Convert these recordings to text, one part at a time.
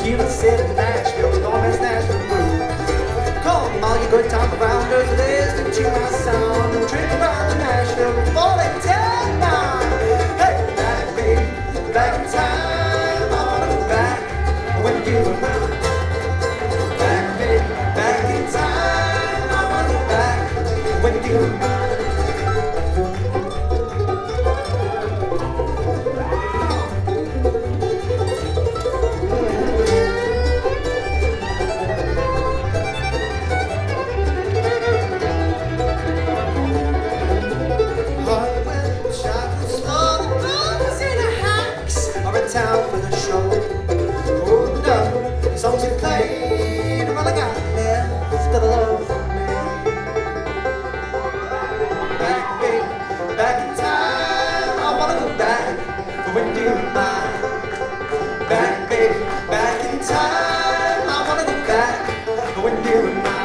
Music City, Nashville, Northwest Nashville Blues. Come all you good time rounders, listen to my sound and trip around to Nashville before they tell nine. Hey, back, baby, back in time. I wanna go back when you were mine. Back, baby, back in time. I wanna go back when you were mine. Town for the show. Oh no, songs you played, all I got left of the love for me. Back, baby, back in time. I wanna go back when you were mine. Back, baby, back in time. I wanna go back when you were mine.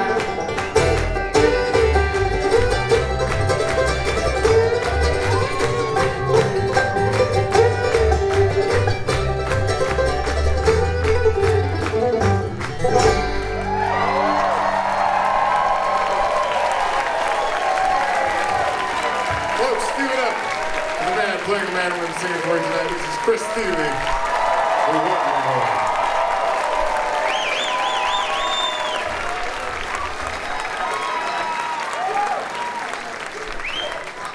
Playing the man with the singing for you tonight. This is Chris Thile. We're working on.